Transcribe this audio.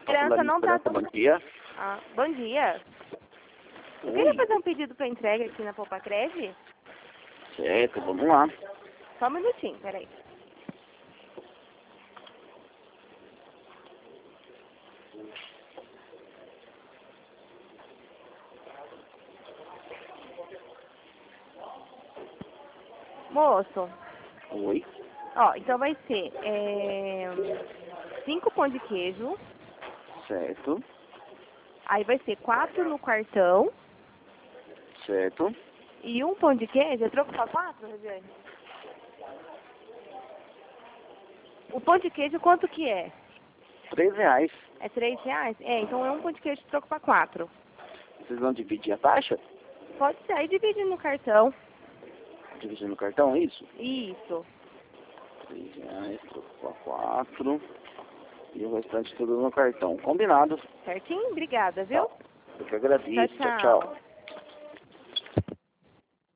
Esperança não tá... Bom dia. Ah, bom dia. Eu Oi. queria fazer um pedido para entrega aqui na Popacred. Certo, vamos lá. Só um minutinho, peraí. Moço, Oi. ó, então vai ser 5 pão de queijo, Certo. aí vai ser 4 no cartão Certo. e um pão de queijo. É troco pra 4, Regiane? O pão de queijo quanto que é? R$3. É R$3? É, então é um pão de queijo troco pra 4. Vocês vão dividir a taxa? Pode ser, aí divide no cartão. Dividir no cartão, é isso? Isso. R$3, troco pra 4. E o restante tudo no cartão. Combinado. Certinho? Obrigada, viu? Tá. Eu que agradeço. Tchau, Tchau, tchau. tchau.